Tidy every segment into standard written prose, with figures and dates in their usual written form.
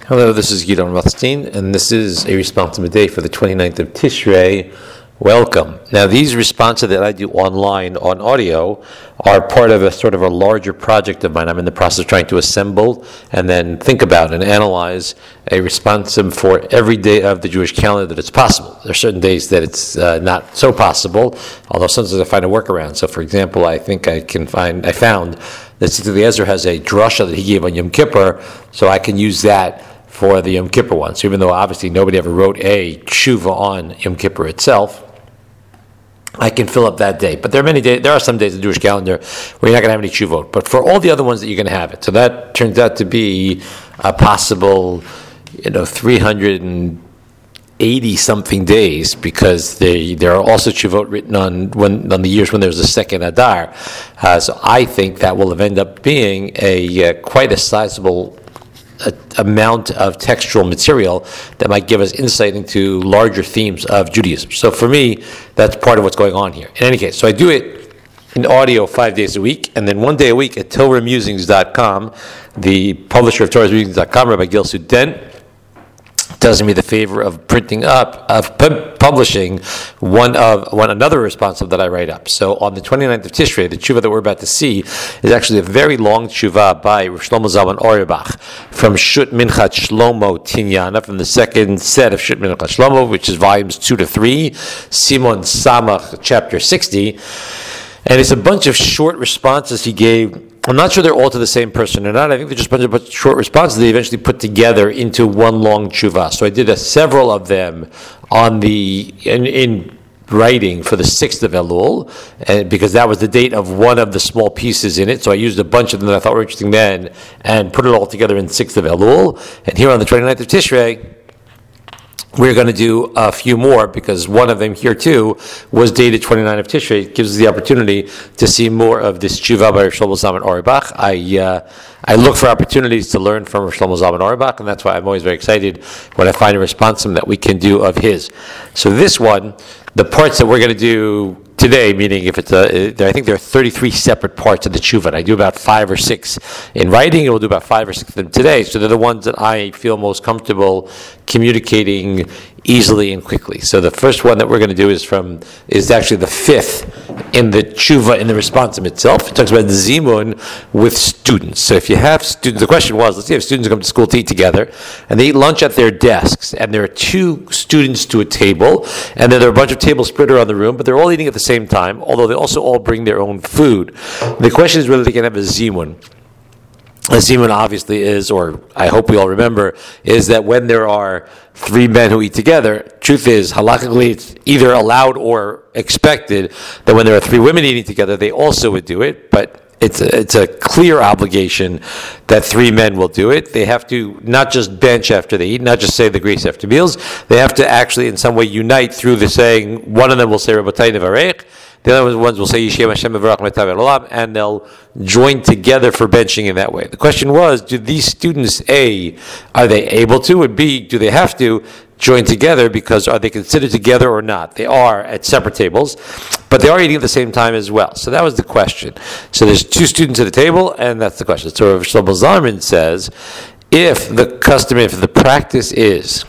Hello, this is Gidon Rothstein, and this is a responsive day for the 29th of Tishrei. Welcome. Now, these responses that I do online on audio are part of a sort of a larger project of mine. I'm in the process of trying to assemble and then think about and analyze a responsive for every day of the Jewish calendar that it's possible. There are certain days that it's not so possible, although sometimes I find a workaround. So, for example, I found that Tzitz Eliezer has a drasha that he gave on Yom Kippur, so I can use that for the Yom Kippur one. So even though obviously nobody ever wrote a tshuva on Yom Kippur itself, I can fill up that day. But there are some days in the Jewish calendar where you're not going to have any tshuvot. But for all the other ones that you're going to have it. So that turns out to be a possible, 380 something days, because there are also tshuvot written on the years when there's a second Adar. So I think that will end up being quite a sizable amount of textual material that might give us insight into larger themes of Judaism. So for me, that's part of what's going on here. In any case, so I do it in audio 5 days a week, and then 1 day a week at TorahMusings.com. The publisher of TorahMusings.com, Rabbi Gil Sudent, does me the favor of publishing another responsive that I write up. So on the 29th of Tishrei, the tshuva that we're about to see is actually a very long tshuva by Rav Shlomo Zalman Auerbach from Shut Minchat Shlomo Tinyana, from the second set of Shut Minchat Shlomo, which is volumes 2 to 3, Simon Samach, chapter 60. And it's a bunch of short responses he gave. I'm not sure they're all to the same person or not. I think they're just a bunch of short responses they eventually put together into one long tshuva. So I did several of them in writing for the 6th of Elul, because that was the date of one of the small pieces in it. So I used a bunch of them that I thought were interesting then and put it all together in 6th of Elul. And here on the 29th of Tishrei, we're going to do a few more, because one of them here too was dated 29 of Tishrei. It gives us the opportunity to see more of this tshuva by Rav Shlomo Zalman Auerbach. I look for opportunities to learn from Rav Shlomo Zalman Auerbach, and that's why I'm always very excited when I find a responsum that we can do of his. So this one, the parts that we're going to do today, meaning if it's I think there are 33 separate parts of the tshuva. I do about 5 or 6 in writing, and we'll do about 5 or 6 of them today. So they're the ones that I feel most comfortable communicating easily and quickly. So the first one that we're going to do is actually the 5th in the tshuva, in the responsum itself. It talks about zimun with students. So if you have students, the question was, let's say if students come to school to eat together, and they eat lunch at their desks, and there are 2 students to a table, and then there are a bunch of tables spread around the room, but they're all eating at the same time, although they also all bring their own food. The question is whether they can have a zimun. A zimun obviously is, or I hope we all remember, is that when there are 3 men who eat together, truth is, halakhically, it's either allowed or expected that when there are 3 women eating together, they also would do it, but it's a clear obligation that 3 men will do it. They have to not just bench after they eat, not just say the grace after meals. They have to actually in some way unite through the saying. One of them will say Rabbotay Nevarech, the other ones will say Yishem Hashem Mevarach Metav Elolam, and they'll join together for benching in that way. The question was, do these students, A, are they able to, and B, do they have to join together, because are they considered together or not? They are at separate tables, but they are eating at the same time as well. So that was the question. So there's 2 students at a table, and that's the question. So Rav Shlomo Zalman says, if the practice is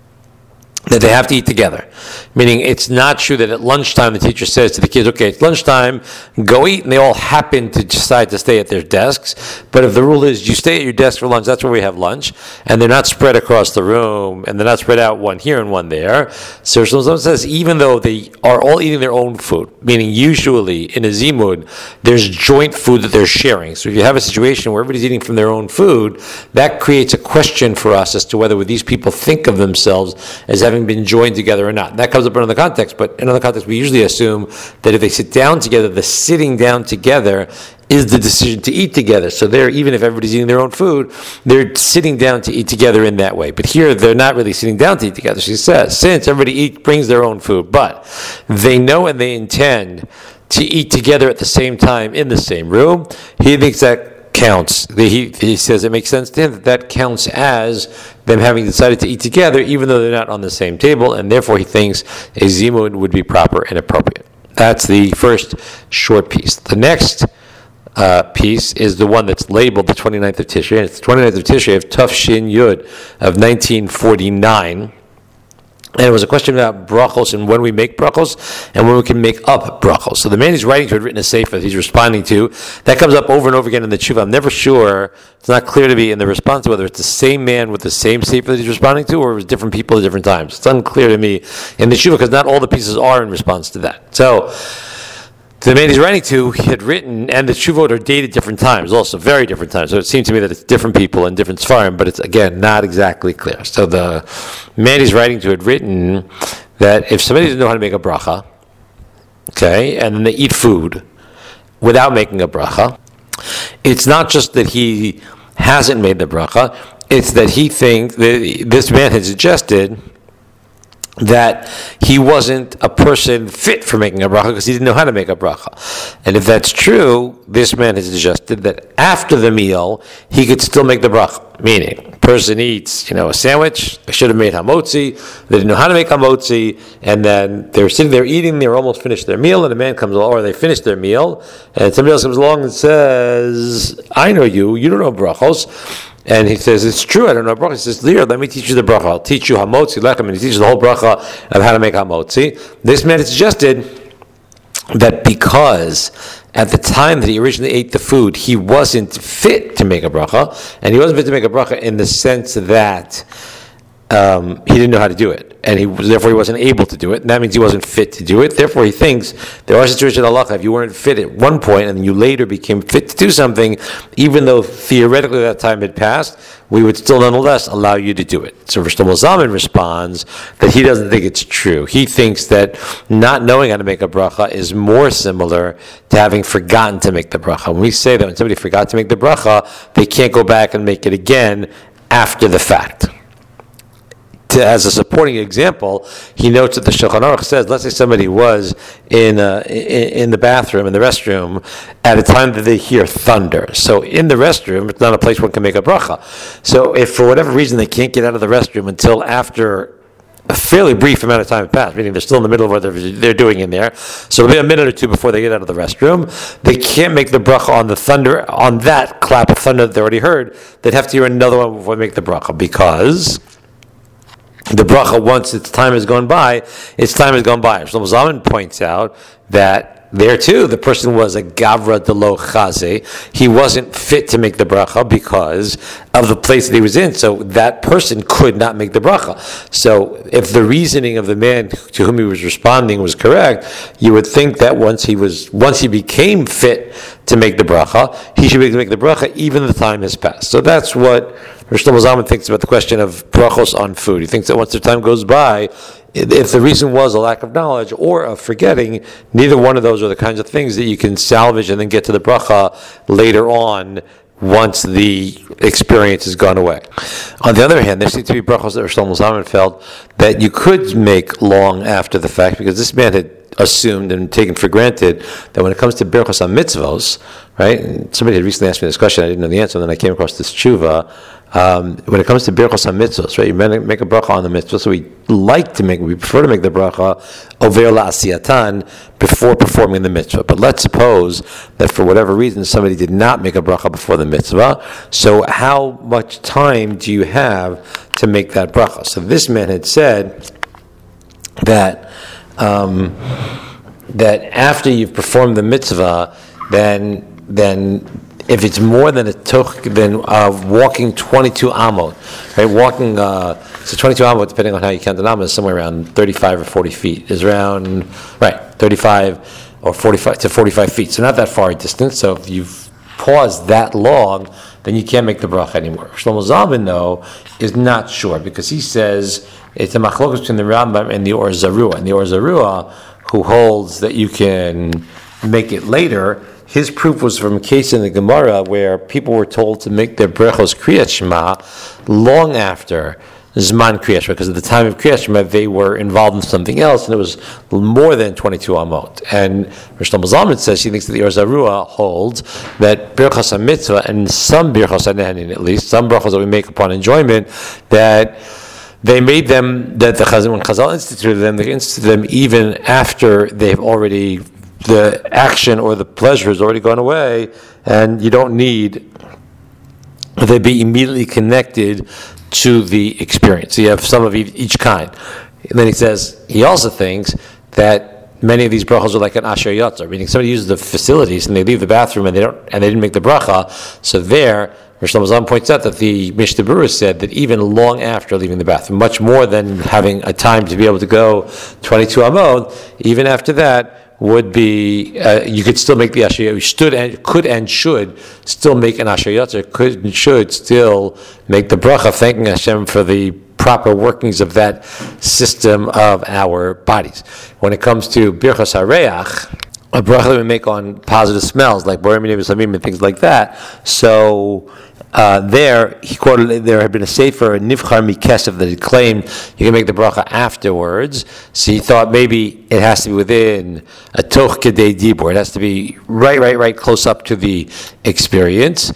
that they have to eat together, meaning it's not true that at lunchtime the teacher says to the kids, okay, it's lunchtime, go eat, and they all happen to decide to stay at their desks. But if the rule is you stay at your desk for lunch, that's where we have lunch, and they're not spread across the room, and they're not spread out one here and one there. So someone says, even though they are all eating their own food, meaning usually in a zimud, there's joint food that they're sharing. So if you have a situation where everybody's eating from their own food, that creates a question for us as to whether these people think of themselves as having been joined together or not. And that comes up in another context, but in another context we usually assume that if they sit down together, the sitting down together is the decision to eat together. So even if everybody's eating their own food, they're sitting down to eat together in that way. But here they're not really sitting down to eat together. She says, since everybody brings their own food, but they know and they intend to eat together at the same time in the same room, he thinks that counts. He says it makes sense to him that counts as them having decided to eat together, even though they're not on the same table, and therefore he thinks a zimun would be proper and appropriate. That's the first short piece. The next piece is the one that's labeled the 29th of Tishrei. And it's the 29th of Tishrei of Tuf Shin Yud of 1949. And it was a question about brachos and when we make brachos and when we can make up brachos. So the man he's writing to had written a sefer that he's responding to. That comes up over and over again in the tshuva. I'm never sure, it's not clear to me in the response whether it's the same man with the same sefer that he's responding to or it was different people at different times. It's unclear to me in the tshuva because not all the pieces are in response to that. So the man he's writing to, he had written, and the Tshuvot are dated different times, also very different times. So it seemed to me that it's different people and different Sfarim, but it's, again, not exactly clear. So the man he's writing to had written that if somebody doesn't know how to make a bracha, okay, and then they eat food without making a bracha, it's not just that he hasn't made the bracha, it's that he thinks, that this man had suggested that he wasn't a person fit for making a bracha because he didn't know how to make a bracha. And if that's true, this man has suggested that after the meal, he could still make the bracha. Meaning, person eats, a sandwich, they should have made hamotzi, they didn't know how to make hamotzi, and then they were sitting there eating, they were almost finished their meal, and a man comes along, or they finished their meal, and somebody else comes along and says, I know you don't know brachos. And he says, it's true, I don't know bracha. He says, Lear, let me teach you the bracha. I'll teach you hamotzi lechem, and he teaches the whole bracha of how to make hamotzi. This man had suggested that because at the time that he originally ate the food, he wasn't fit to make a bracha, and he wasn't fit to make a bracha in the sense that he didn't know how to do it, and therefore he wasn't able to do it, and that means he wasn't fit to do it. Therefore he thinks there are situations in halacha, if you weren't fit at one point and you later became fit to do something, even though theoretically that time had passed, we would still nonetheless allow you to do it. So Rosh Zalman responds that he doesn't think it's true. He thinks that not knowing how to make a bracha is more similar to having forgotten to make the bracha. When we say that when somebody forgot to make the bracha, they can't go back and make it again after the fact. As a supporting example, he notes that the Shulchan Aruch says, let's say somebody was in the bathroom, in the restroom, at a time that they hear thunder. So in the restroom, it's not a place one can make a bracha. So if for whatever reason they can't get out of the restroom until after a fairly brief amount of time has passed, meaning they're still in the middle of what they're doing in there, so it'll be a minute or two before they get out of the restroom, they can't make the bracha on the thunder, on that clap of thunder that they already heard. They'd have to hear another one before they make the bracha, because the bracha, once its time has gone by, Shlomo Zalman points out that there too, the person was a gavra de lo chaze. He wasn't fit to make the bracha because of the place that he was in. So that person could not make the bracha. So if the reasoning of the man to whom he was responding was correct, you would think that once he became fit to make the bracha, he should be able to make the bracha even though the time has passed. So that's what Rosh Zalman thinks about the question of brachos on food. He thinks that once the time goes by, if the reason was a lack of knowledge or of forgetting, neither one of those are the kinds of things that you can salvage and then get to the bracha later on once the experience has gone away. On the other hand, there seems to be brachos that Shlomo Zalman felt that you could make long after the fact, because this man had assumed and taken for granted that when it comes to berachos on mitzvos, right? And somebody had recently asked me this question, I didn't know the answer, and then I came across this tshuva. When it comes to berachos on mitzvos, right? You make a bracha on the mitzvah, so we prefer to make the bracha over la'asiyatan before performing the mitzvah. But let's suppose that for whatever reason somebody did not make a bracha before the mitzvah. So how much time do you have to make that bracha? So this man had said that that after you've performed the mitzvah, then if it's more than walking 22 amot, right? Walking, so 22 amot, depending on how you count the amot, is somewhere around 35 or 40 feet. Is around, 35 or 45 to 45 feet. So not that far a distance. So if you've paused that long, then you can't make the bracha anymore. Shlomo Zalman, though, is not sure, because he says it's a machlokas between the Rambam and the Or Zarua. And the Or Zarua, who holds that you can make it later, his proof was from a case in the Gemara where people were told to make their brachos Kriyat Shema long after Zman Kriyat Shema, because at the time of Kriyat Shema they were involved in something else, and it was more than 22 amot. And Shlomo Zalman says he thinks that the Or Zarua holds that brachos mitzvah and some brachos hanehanin, at least some brachos that we make upon enjoyment, that they made them, that when Chazal instituted them, they instituted them even after they've already the action or the pleasure has already gone away, and you don't need they be immediately connected to the experience. So you have some of each kind. And then he also thinks that many of these brachos are like an asher yotzer, meaning somebody uses the facilities and they leave the bathroom and they didn't make the bracha. So there, Rosh Hashanah points out that the Mishnah Berurah said that even long after leaving the bathroom, much more than having a time to be able to go 22 amod, even after that, would be you could still make the asher. You could and should still make an asher yotzer. Could and should still make the bracha, thanking Hashem for the proper workings of that system of our bodies. When it comes to birchas hareach, a bracha that we make on positive smells like borei minei v'samim and things like that. So he quoted there had been a sefer Nivchar Mikesef that had claimed you can make the bracha afterwards. So he thought maybe it has to be within a toch kedei dibur. It has to be right close up to the experience,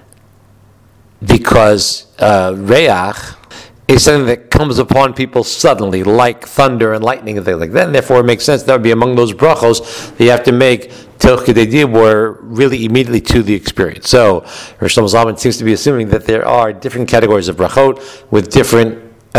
because reach is something that comes upon people suddenly, like thunder and lightning and things like that, and therefore it makes sense that would be among those brachos that you have to make toch kedei dibur really immediately to the experience. So Rosh Zalman seems to be assuming that there are different categories of brachot with different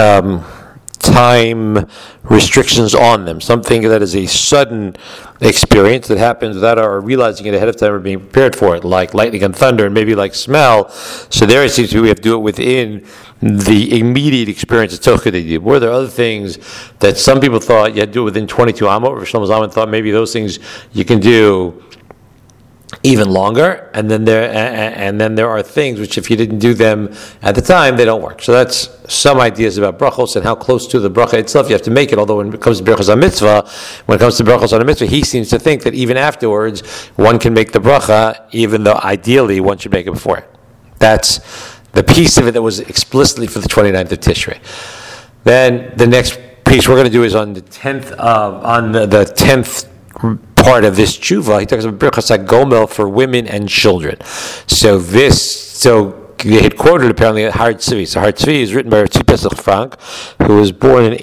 time restrictions on them. Something that is a sudden experience that happens without our realizing it ahead of time or being prepared for it, like lightning and thunder, and maybe like smell. So there it seems to be we have to do it within the immediate experience of toch kedei dibur. Were there other things that some people thought you had to do it within 22 amot? Rosh Zalman thought maybe those things you can do even longer, and then there are things which, if you didn't do them at the time, they don't work. So that's some ideas about brachos and how close to the bracha itself you have to make it. Although when it comes to brachos on mitzvah, he seems to think that even afterwards one can make the bracha, even though ideally one should make it before it. That's the piece of it that was explicitly for the 29th of Tishrei. Then the next piece we're going to do is on the 10th part of this tshuva. He talks about birchas hagomel for women and children. So they had quoted apparently Har Tzvi. So Har Tzvi is written by Tzvi Pesach Frank, who was born in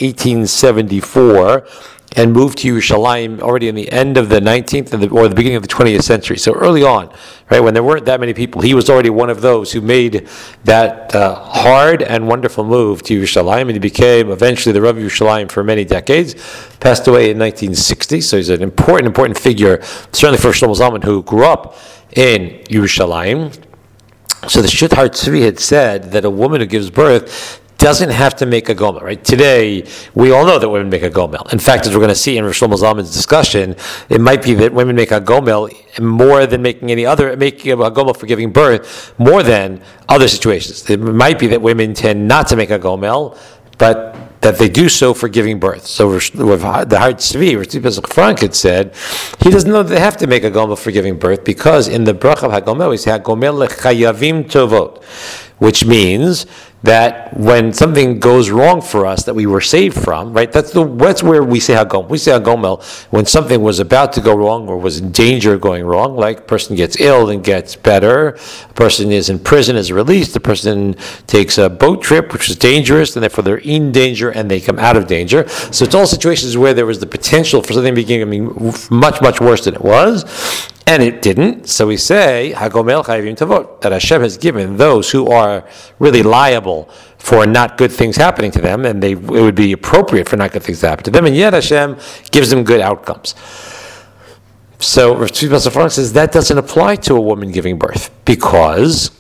1874 and moved to Yerushalayim already in the end of the 19th or the beginning of the 20th century. So early on, right, when there weren't that many people, he was already one of those who made that hard and wonderful move to Yerushalayim, and he became eventually the Rav of Yerushalayim for many decades. Passed away in 1960, so he's an important figure, certainly for Shlomo Zalman, who grew up in Yerushalayim. So the Shut Har Tzvi had said that a woman who gives birth doesn't have to make a gomel, right? Today, we all know that women make a gomel. In fact, as we're going to see in Rosh Shlomo Zalman's discussion, it might be that women make a gomel more than making a gomel for giving birth, more than other situations. It might be that women tend not to make a gomel, but that they do so for giving birth. So with the Har Tzvi, Tzvi Pesach Frank had said, he doesn't know that they have to make a gomel for giving birth, because in the bracha of hagomel, we say hagomel lechayavim tovot, which means that when something goes wrong for us that we were saved from, right? That's where we say hagomel. We say hagomel when something was about to go wrong or was in danger of going wrong, like a person gets ill and gets better, a person is in prison, is released, a person takes a boat trip, which is dangerous, and therefore they're in danger and they come out of danger. So it's all situations where there was the potential for something becoming much worse than it was, and it didn't. So we say hagomel chayavim tavot, that Hashem has given those who are really liable for not good things happening to them, and it would be appropriate for not good things to happen to them, and yet Hashem gives them good outcomes. So Rav Tzvi Pesach Frank says that doesn't apply to a woman giving birth, because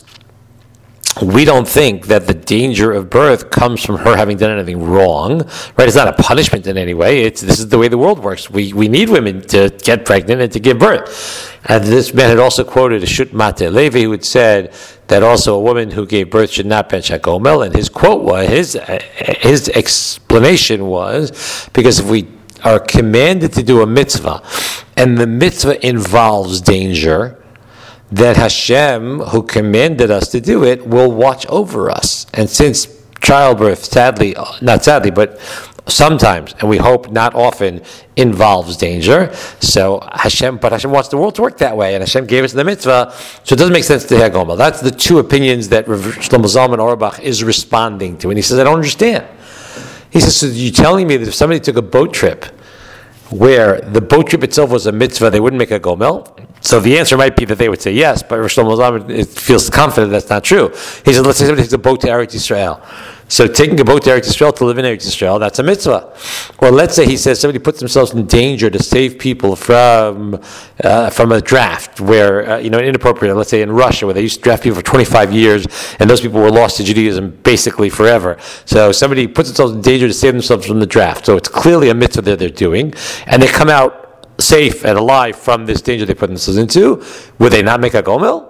we don't think that the danger of birth comes from her having done anything wrong, right? It's not a punishment in any way. This is the way the world works. We need women to get pregnant and to give birth. And this man had also quoted a Shut Mate Levi, who had said that also a woman who gave birth should not bench hagomel. And his quote was, his explanation was, because if we are commanded to do a mitzvah, and the mitzvah involves danger, that Hashem, who commanded us to do it, will watch over us. And since childbirth, not sadly, but sometimes, and we hope not often, involves danger, so Hashem wants the world to work that way, and Hashem gave us the mitzvah, so it doesn't make sense to hagomel. That's the two opinions that Rav Shlomo Zalman Auerbach is responding to. And he says, I don't understand. He says, so you're telling me that if somebody took a boat trip where the boat trip itself was a mitzvah, they wouldn't make a gomel. So the answer might be that they would say yes, but Rosh Shlomo Zalman feels confident that's not true. He said, let's say somebody takes a boat to Eretz Yisrael. So taking a boat to Eretz Yisrael to live in Eretz Yisrael, that's a mitzvah. Or let's say he says somebody puts themselves in danger to save people from a draft where, inappropriate, let's say in Russia, where they used to draft people for 25 years, and those people were lost to Judaism basically forever. So somebody puts themselves in danger to save themselves from the draft. So it's clearly a mitzvah that they're doing, and they come out safe and alive from this danger they put themselves into. Would they not make a gomel?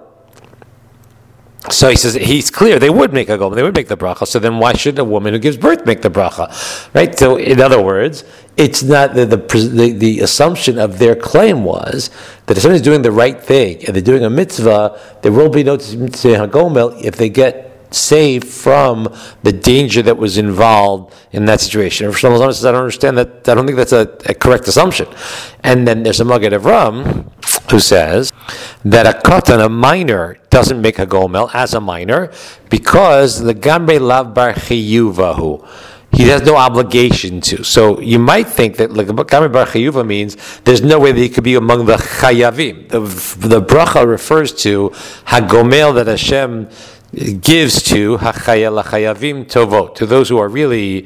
So he says he's clear they would make a gomel, they would make the bracha. So then why shouldn't a woman who gives birth make the bracha, right? So in other words, it's not the assumption of their claim was that if somebody's doing the right thing and they're doing a mitzvah, there will be no tzimtzei hagomel if they get saved from the danger that was involved in that situation. If Shlomo Zalman says, I don't understand that, I don't think that's a correct assumption. And then there's a Maggid Avram who says that a katan, a minor, doesn't make a gomel as a minor because the gamre lav bar chiyuvahu. He has no obligation to. So you might think that like gamre bar chiyuva means there's no way that he could be among the chayavim. The bracha refers to hagomel that Hashem gives to hachayavim tovot, to those who are really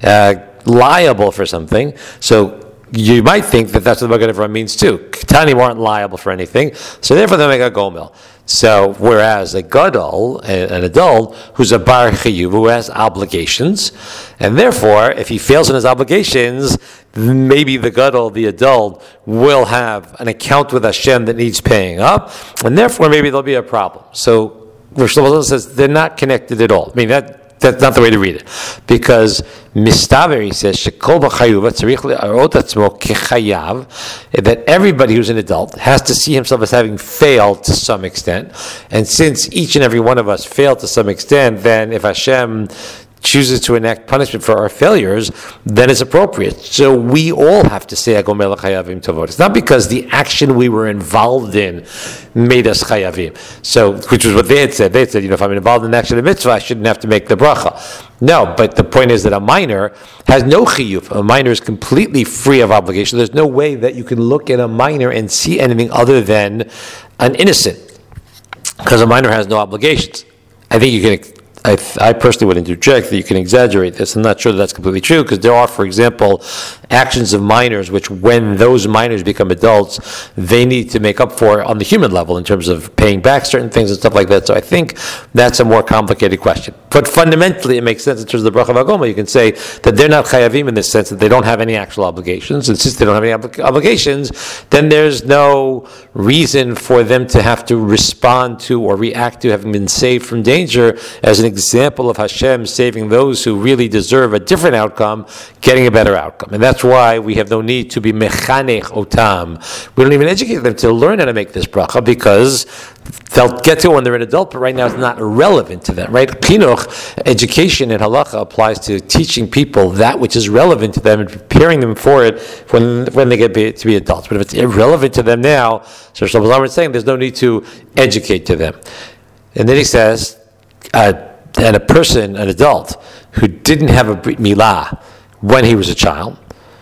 liable for something. So you might think that that's what the Maggid Avram means too. Ketani weren't liable for anything, so therefore they make a gomel. So whereas a gadol, an adult who's a bar chiyuv, who has obligations, and therefore if he fails in his obligations, maybe the gadol, the adult, will have an account with Hashem that needs paying up, and therefore maybe there'll be a problem. So Rosh Shlomo says they're not connected at all. I mean, that's not the way to read it. Because Mistaver, he says, Shekol b'chayuva tzarich le'arot atzmo kechayav, that everybody who's an adult has to see himself as having failed to some extent. And since each and every one of us failed to some extent, then if Hashem chooses to enact punishment for our failures, then it's appropriate. So we all have to say Agomel Chayavim Tovot. It's not because the action we were involved in made us Chayavim. So, which was what they had said. They had said, if I'm involved in an action of mitzvah, I shouldn't have to make the bracha. No, but the point is that a minor has no chiyuv. A minor is completely free of obligation. There's no way that you can look at a minor and see anything other than an innocent, because a minor has no obligations. I think you can. I personally would interject that you can exaggerate this. I'm not sure that that's completely true, because there are, for example, actions of minors which, when those minors become adults, they need to make up for on the human level in terms of paying back certain things and stuff like that. So I think that's a more complicated question. But fundamentally, it makes sense in terms of the bracha v'agoma. You can say that they're not chayavim in the sense that they don't have any actual obligations. And since they don't have any obligations, then there's no reason for them to have to respond to or react to having been saved from danger as an example of Hashem saving those who really deserve a different outcome, getting a better outcome. And that's why we have no need to be mechanech otam. We don't even educate them to learn how to make this bracha, because they'll get to it when they're an adult, but right now it's not relevant to them, right? Chinuch, education in halacha, applies to teaching people that which is relevant to them and preparing them for it when they get to be adults. But if it's irrelevant to them now, so Shlomo Zalman is saying there's no need to educate to them. And then he says, and a person, an adult, who didn't have a brit milah when he was a child,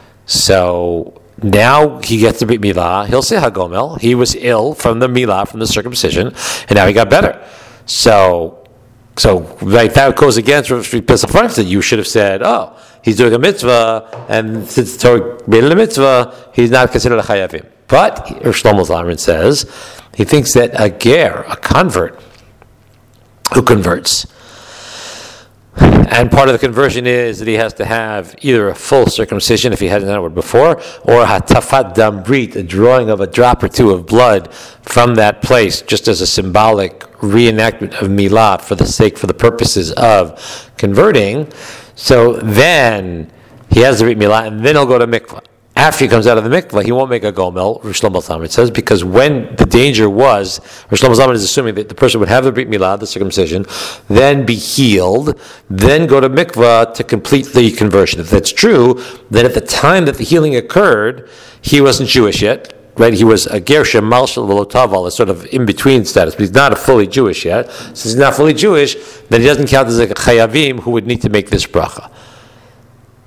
so now he gets the brit milah, he'll say hagomel. He was ill from the milah, from the circumcision, and now he got better. So right, that goes against Pesach that you should have said, oh, he's doing a mitzvah, and since the Torah made it a mitzvah, he's not considered a chayavim. But Shlomo Zalman says he thinks that a ger, a convert, who converts, and part of the conversion is that he has to have either a full circumcision if he hadn't done it before, or a hatafat dam brit, a drawing of a drop or two of blood from that place, just as a symbolic reenactment of milah for the purposes of converting. So then he has the brit milah, and then he'll go to mikvah. After he comes out of the mikvah, he won't make a gomel, Rosh Shlomo Zalman says, because when the danger was, Rosh Shlomo Zalman is assuming that the person would have the brit milah, the circumcision, then be healed, then go to mikvah to complete the conversion. If that's true, then at the time that the healing occurred, he wasn't Jewish yet, right? He was a Gersha Malshal Velotaval, a sort of in-between status, but he's not a fully Jewish yet. Since he's not fully Jewish, then he doesn't count as a chayavim who would need to make this bracha.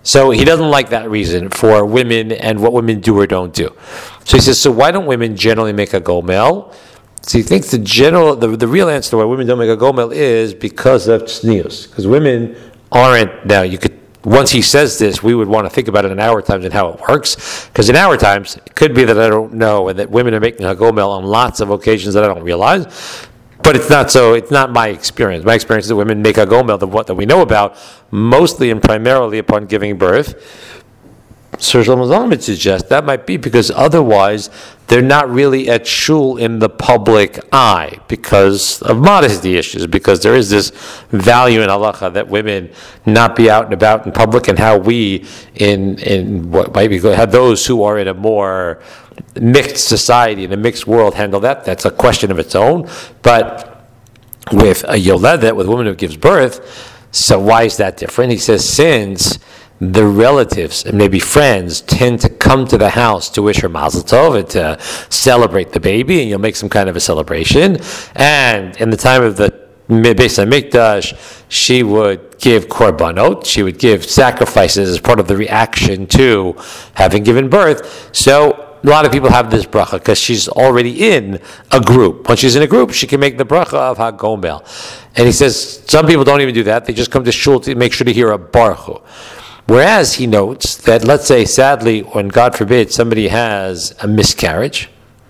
So he doesn't like that reason for women and what women do or don't do. So he says, so why don't women generally make a gomel? So he thinks the real answer to why women don't make a gomel is because of tznius. Because women aren't, now you could, once he says this, we would want to think about it in our times and how it works. Because in our times, it could be that I don't know and that women are making a gomel on lots of occasions that I don't realize. But it's not so. It's not my experience. My experience is that women make a gomel, that we know about, mostly and primarily upon giving birth. So Shlomo Zalman would suggest that might be because otherwise they're not really at shul in the public eye because of modesty issues, because there is this value in halacha that women not be out and about in public, and how we in what might be have those who are in a more mixed society, in a mixed world, handle that. That's a question of its own. But with a yoledet, with a woman who gives birth, so why is that different? He says, since the relatives and maybe friends tend to come to the house to wish her mazel tov and to celebrate the baby, and you'll make some kind of a celebration. And in the time of the Beis HaMikdash, she would give korbanot, she would give sacrifices as part of the reaction to having given birth. So a lot of people have this bracha because she's already in a group. When she's in a group, she can make the bracha of HaGomel. And he says some people don't even do that. They just come to shul to make sure to hear a baruch hu. Whereas he notes that, let's say, sadly, when God forbid somebody has a miscarriage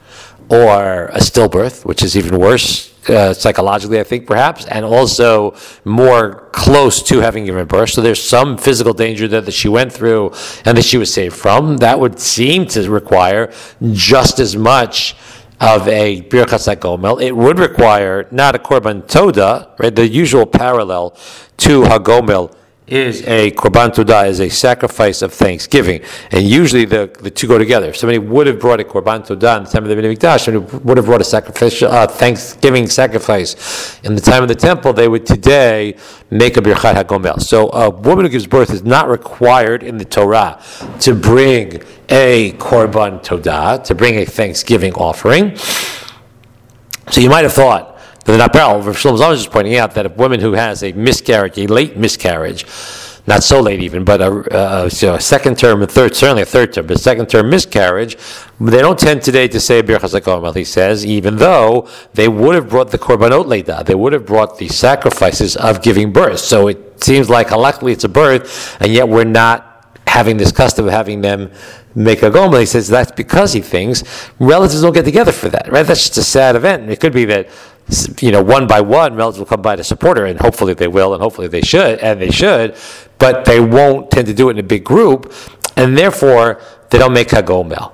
or a stillbirth, which is even worse psychologically, I think, perhaps, and also more close to having given birth. So there's some physical danger that she went through and that she was saved from. That would seem to require just as much of a birchas hagomel. It would require not a korban toda, right? The usual parallel to hagomel is a korban todah, is a sacrifice of thanksgiving, and usually the two go together. If somebody would have brought a korban todah in the time of the Beit HaMikdash, somebody would have brought a sacrificial thanksgiving sacrifice in the time of the temple, they would today make a birchat hagomel. So a woman who gives birth is not required in the Torah to bring a korban todah, to bring a thanksgiving offering. So you might have thought, the Napel, Shlomo Zalman is just pointing out that a woman who has a miscarriage, a late miscarriage, not so late even, but a second term, certainly a third term, but a second term miscarriage, they don't tend today to say birchas hagomel, he says, even though they would have brought the korbanot leida, they would have brought the sacrifices of giving birth. So it seems like halachically it's a birth, and yet we're not having this custom of having them make a gomel. He says that's because he thinks relatives don't get together for that, right? That's just a sad event. It could be that, one by one, relatives will come by to support her, and hopefully they will, and hopefully they should, but they won't tend to do it in a big group, and therefore they don't make hagomel.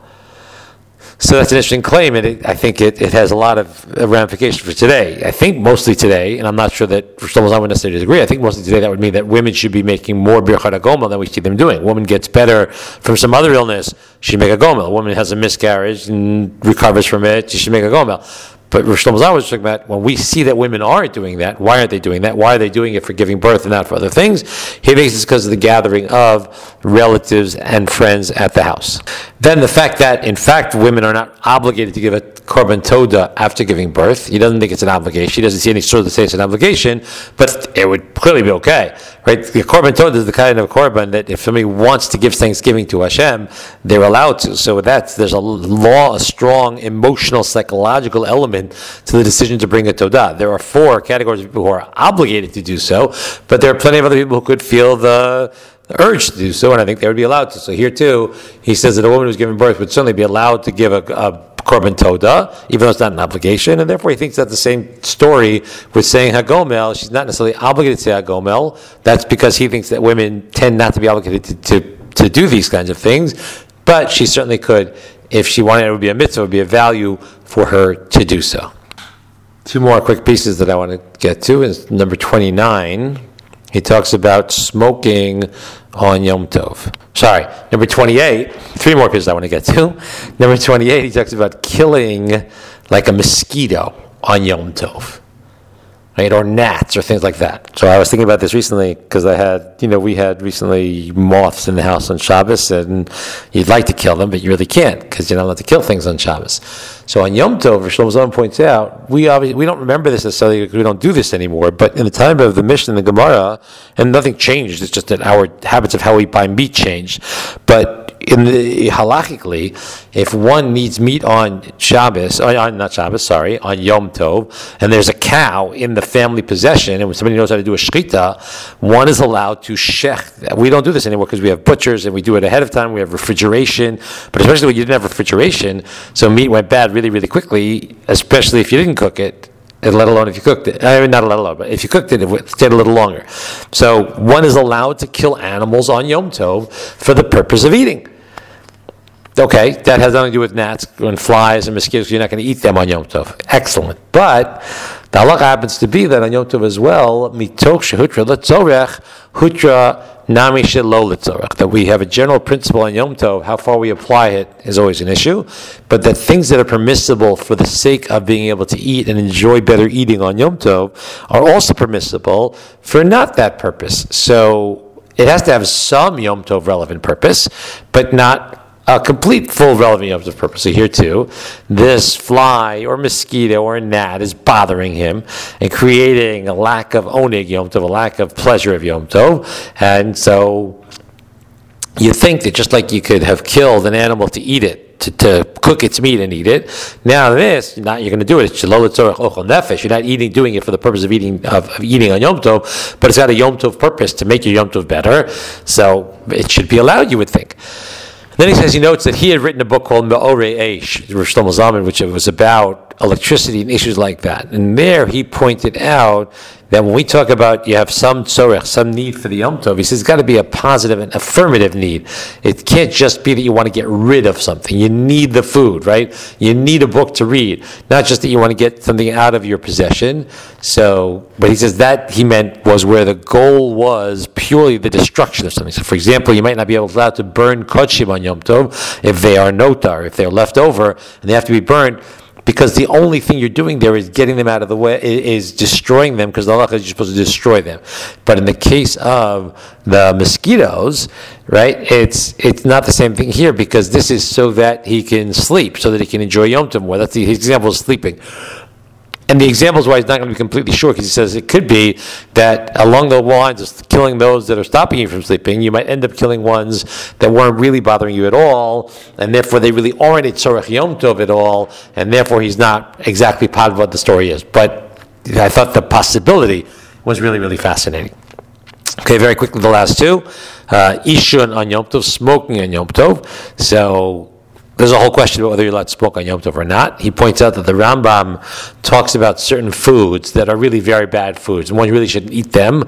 So that's an interesting claim, and I think it has a lot of ramifications for today. I think mostly today, and I'm not sure that Shlomo Zalman would necessarily disagree, I think mostly today that would mean that women should be making more birchat hagomel than we see them doing. A woman gets better from some other illness, she should make a gomel. A woman has a miscarriage and recovers from it, she should make a gomel. But Shlomo Zalman was talking about, when we see that women aren't doing that, why aren't they doing that? Why are they doing it for giving birth and not for other things? He thinks it's because of the gathering of relatives and friends at the house. Then the fact that, in fact, women are not obligated to give a korban toda after giving birth. He doesn't think it's an obligation. He doesn't see any source to say it's an obligation, but it would clearly be okay, right? The korban toda is the kind of korban that if somebody wants to give thanksgiving to Hashem, they're allowed to. So there's a strong emotional, psychological element to the decision to bring a todah. There are 4 categories of people who are obligated to do so, but there are plenty of other people who could feel the urge to do so, and I think they would be allowed to. So here too, he says that a woman who's giving birth would certainly be allowed to give a korban todah, even though it's not an obligation, and therefore he thinks that's the same story with saying hagomel. She's not necessarily obligated to say hagomel. That's because he thinks that women tend not to be obligated to do these kinds of things, but she certainly could. If she wanted, it would be a mitzvah, it would be a value for her to do so. 2 more quick pieces that I want to get to is number 29. He talks about smoking on Yom Tov. Sorry, number 28. 3 more pieces I want to get to. Number 28, he talks about killing like a mosquito on Yom Tov. right, or gnats or things like that. So I was thinking about this recently because we had recently moths in the house on Shabbos, and you'd like to kill them, but you really can't because you're not allowed to kill things on Shabbos. So on Yom Tov, Shlomo Zalman points out, we don't remember this necessarily because we don't do this anymore, but in the time of the Mishnah and the Gemara, and nothing changed, it's just that our habits of how we buy meat changed, but halachically, if one needs meat on Shabbos, on Yom Tov, and there's a cow in the family possession, and when somebody knows how to do a shechita, one is allowed to shech. We don't do this anymore because we have butchers and we do it ahead of time. We have refrigeration, but especially when you didn't have refrigeration, so meat went bad really, really quickly, especially if you didn't cook it. And let alone if you cooked it. Not let alone, but if you cooked it, it stayed a little longer. So one is allowed to kill animals on Yom Tov for the purpose of eating. Okay, that has nothing to do with gnats and flies and mosquitoes. You're not going to eat them on Yom Tov. Excellent. But the halacha happens to be that on Yom Tov as well, mitoch shehutra letzorech, hutra nami shelo letzorech. That we have a general principle on Yom Tov. How far we apply it is always an issue. But that things that are permissible for the sake of being able to eat and enjoy better eating on Yom Tov are also permissible for not that purpose. So it has to have some Yom Tov relevant purpose, but not a complete, full, relevant Yom Tov purpose. So here too, this fly or mosquito or gnat is bothering him and creating a lack of oneg Yom Tov, a lack of pleasure of Yom Tov. And so you think that just like you could have killed an animal to eat it, to cook its meat and eat it, now this, you're going to do it. It's shalol tzorech ochel nefesh. You're not doing it for the purpose of eating on Yom Tov, but it's got a Yom Tov purpose to make your Yom Tov better. So it should be allowed, you would think. Then he says he notes that he had written a book called Me'orei Eish, Rosh Shlomo Zalman, which was about electricity and issues like that. And there he pointed out that when we talk about you have some tzorech, some need for the Yom Tov, he says it's got to be a positive and affirmative need. It can't just be that you want to get rid of something. You need the food, right? You need a book to read, not just that you want to get something out of your possession. So, but he says that he meant was where the goal was purely the destruction of something. So, for example, you might not be allowed to burn kodshim on Yom Tov if they are notar, if they're left over and they have to be burned, because the only thing you're doing there is getting them out of the way, is destroying them, because the halacha is you're supposed to destroy them. But in the case of the mosquitoes, right, it's not the same thing here, because this is so that he can sleep, so that he can enjoy Yom Tov more. That's the example of sleeping. And the example is why he's not going to be completely sure, because he says it could be that along the lines of killing those that are stopping you from sleeping, you might end up killing ones that weren't really bothering you at all, and therefore they really aren't a tzorech Yom Tov at all, and therefore he's not exactly part of what the story is. But I thought the possibility was really, really fascinating. Okay, very quickly, the last two. Ishun on Yom Tov, smoking on Yom Tov. So there's a whole question about whether you're allowed to smoke on Yom Tov or not. He points out that the Rambam talks about certain foods that are really very bad foods, and one really shouldn't eat them.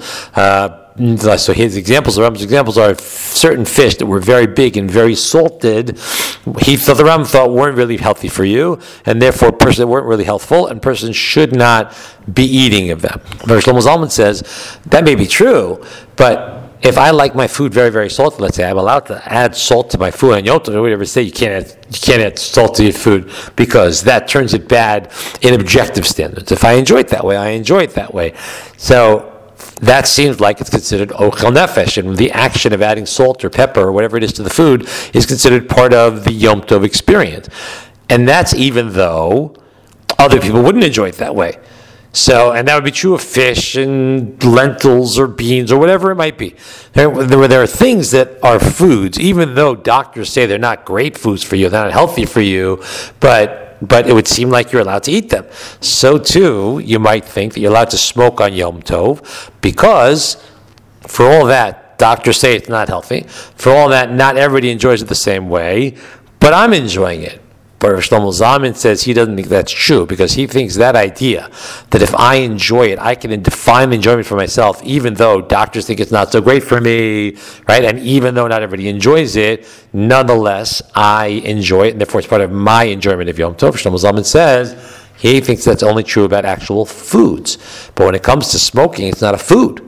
So his examples, the Rambam's examples, are certain fish that were very big and very salted. The Rambam thought weren't really healthy for you, and therefore persons that weren't really healthful, and persons should not be eating of them. But Shlomo Zalman says that may be true, but if I like my food very, very salty, let's say I'm allowed to add salt to my food on Yom Tov, nobody ever say you can't add salt to your food, because that turns it bad in objective standards. If I enjoy it that way, I enjoy it that way. So that seems like it's considered ochel nefesh, and the action of adding salt or pepper or whatever it is to the food is considered part of the Yom Tov experience. And that's even though other people wouldn't enjoy it that way. So, and that would be true of fish and lentils or beans or whatever it might be. There are things that are foods, even though doctors say they're not great foods for you, they're not healthy for you, but it would seem like you're allowed to eat them. So too, you might think that you're allowed to smoke on Yom Tov, because for all that, doctors say it's not healthy. For all that, not everybody enjoys it the same way, but I'm enjoying it. But Shlomo Zalman says he doesn't think that's true, because he thinks that idea, that if I enjoy it, I can define the enjoyment for myself, even though doctors think it's not so great for me, right? And even though not everybody enjoys it, nonetheless, I enjoy it, and therefore it's part of my enjoyment of Yom Tov. Shlomo Zalman says he thinks that's only true about actual foods. But when it comes to smoking, it's not a food.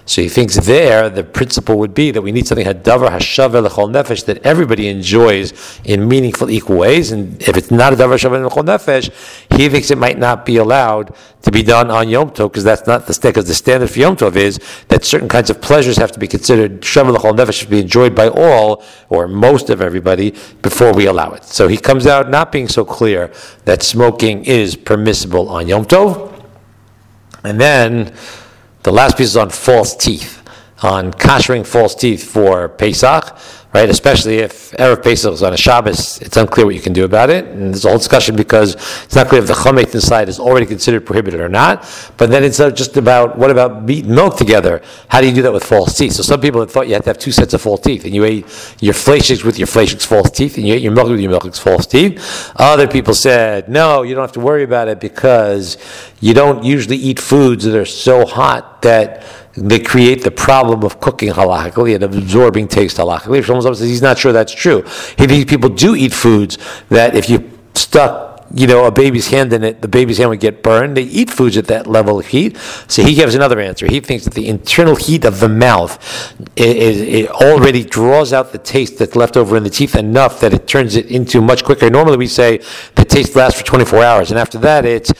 So he thinks there the principle would be that we need something hadavar hashaveh l'chol nefesh that everybody enjoys in meaningful, equal ways. And if it's not a davar hashaveh l'chol nefesh, he thinks it might not be allowed to be done on Yom Tov, because that's not the standard. Because the standard for Yom Tov is that certain kinds of pleasures have to be considered shaveh l'chol nefesh, to be enjoyed by all or most of everybody before we allow it. So he comes out not being so clear that smoking is permissible on Yom Tov. And then the last piece is on false teeth, on koshering false teeth for Pesach, right? Especially if Erev Pesach is on a Shabbos, it's unclear what you can do about it. And there's a whole discussion because it's not clear if the chametz inside is already considered prohibited or not. But then it's just about, what about meat and milk together? How do you do that with false teeth? So some people had thought you had to have two sets of false teeth, and you ate your fleishiks with your fleishiks false teeth, and you ate your milk with your milk's false teeth. Other people said, no, you don't have to worry about it because you don't usually eat foods that are so hot that they create the problem of cooking halachically and absorbing taste halachically. Shlomo Zalman says he's not sure that's true. He thinks people do eat foods that if you stuck, a baby's hand in it, the baby's hand would get burned. They eat foods at that level of heat. So he gives another answer. He thinks that the internal heat of the mouth it already draws out the taste that's left over in the teeth enough that it turns it into much quicker. Normally we say the taste lasts for 24 hours, and after that it's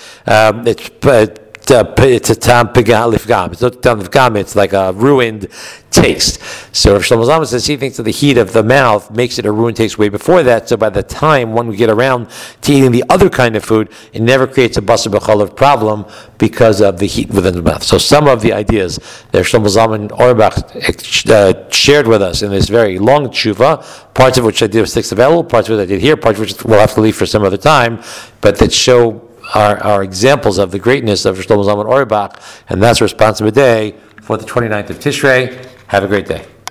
a tam lifgam. It's not tam lifgam. It's like a ruined taste. So Rav Shlomo Zalman says he thinks that the heat of the mouth makes it a ruined taste way before that. So by the time when we get around to eating the other kind of food, it never creates a basar b'chalav problem because of the heat within the mouth. So some of the ideas that Shlomo Zalman Auerbach shared with us in this very long tshuva, parts of which I did with Sticks of Elul, parts of which I did here, parts of which we'll have to leave for some other time, but that show are examples of the greatness of Shlomo Zalman Auerbach, and that's responsible day for the 29th of Tishrei. Have a great day.